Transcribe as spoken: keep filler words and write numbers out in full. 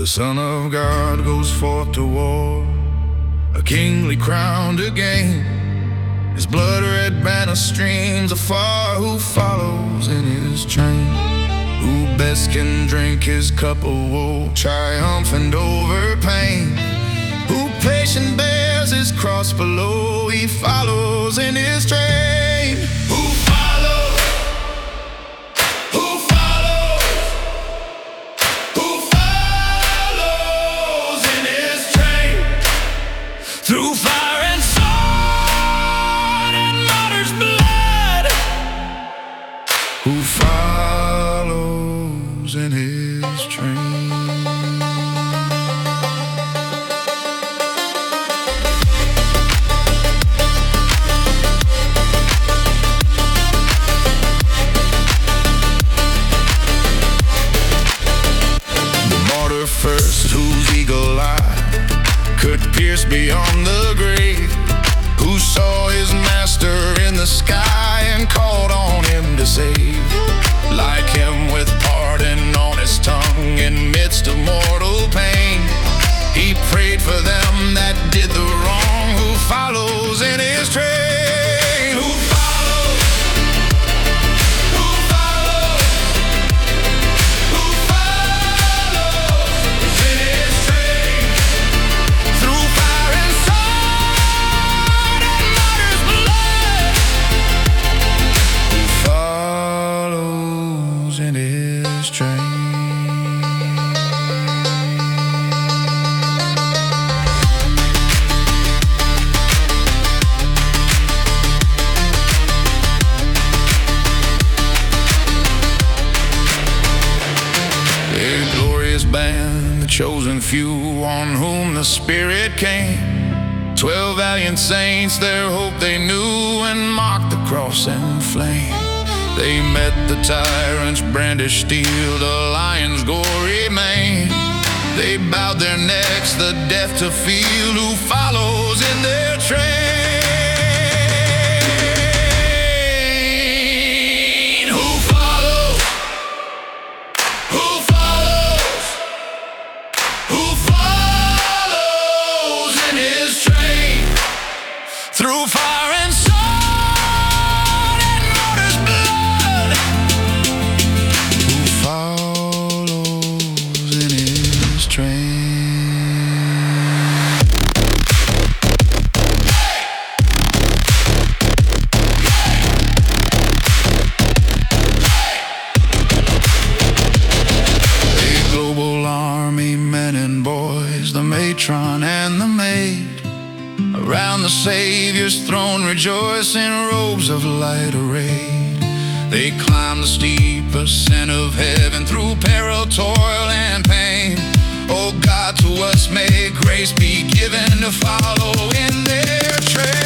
The Son of God goes forth to war, a kingly crown to gain. His blood-red banner streams afar. Who follows in his train? Who best can drink his cup of woe, triumphant over pain? Who patient bears his cross below? He follows in his train. Who follows? Who follows? Who follows in his train? Through fire and sword and martyr's blood. Who follows in his train? First, whose eagle eye could pierce beyond the grave, who saw his master in the sky and called on him to save. Like him, with pardon on his tongue in midst of mortal pain, he prayed for them that did the wrong. Who follows in his train? Who follows? Who follows? Who follows in his train? Through fire and sword and martyr's blood. Who follows in his train? Band, the chosen few on whom the Spirit came. Twelve valiant saints, their hope they knew, and mocked the cross and flame. They met the tyrant's brandished steel, the lion's gory mane. They bowed their necks, the death to feel. Who follows in their train? Who follows? Who follows? Who follows in his train? Through fire and sword and martyr's blood. Who follows in his train? Men and boys, the matron and the maid, around the Savior's throne rejoice in robes of light arrayed. They climb the steep ascent of heaven through peril, toil, and pain. Oh God, to us may grace be given to follow in their train.